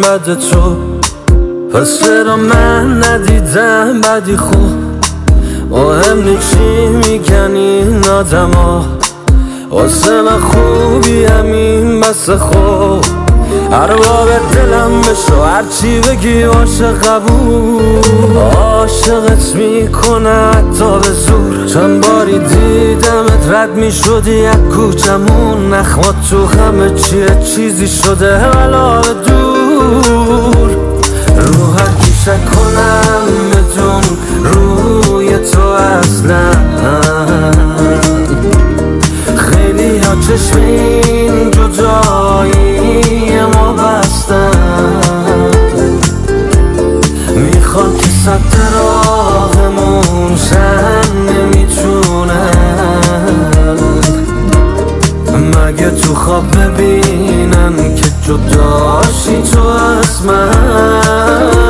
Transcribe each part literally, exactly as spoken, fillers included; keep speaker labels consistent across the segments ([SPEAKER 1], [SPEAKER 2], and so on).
[SPEAKER 1] بد تو، پس چرا من ندیدم بدی خوب؟ مهم نی چی میگن این آدما، واسه من خوبی همین بس خوب. ارباب دلم بشو هرچی بگی باشه قبول، عاشقت میکنه حتی به زور. چند باری دیدمت رد میشدی از کوچمون، نخواد تو همه چیه چیزی شده ولا به دور. رو هر کی شک کنم بدون روی تو اصلا، خیلی ها چشم این جدایی ما بستن، میخوان که سد راهمون شن نمیتونن، مگه تو خواب ببینن که جداشی تو از من.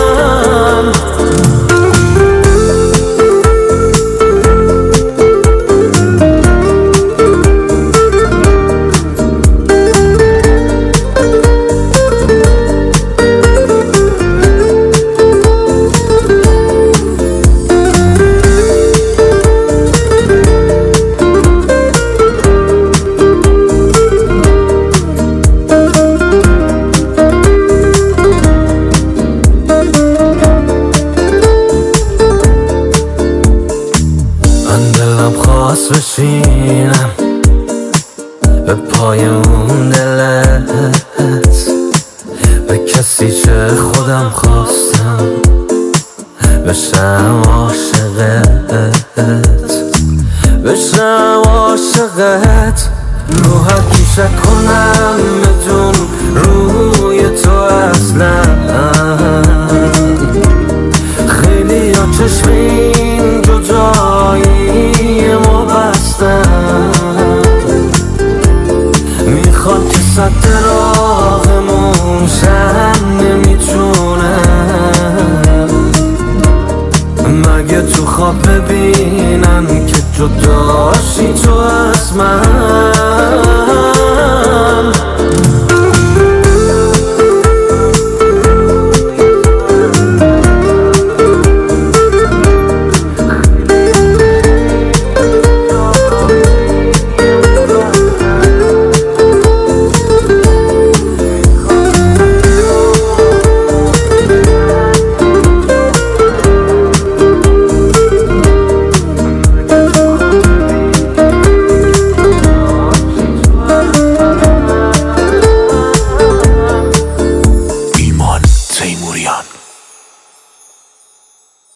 [SPEAKER 1] خواست بشینم به پای اون دلت، به کسی چه خودم خواستم بشم عاشقت، بشم عاشقت. رو هر کی شک کنم بدون روی تو اصلا، خیلی ها چشم این جدایی ما بستن، میخواد که سد راهمون شن نمیتونن، مگه تو خواب ببینن که جداشی تو از من.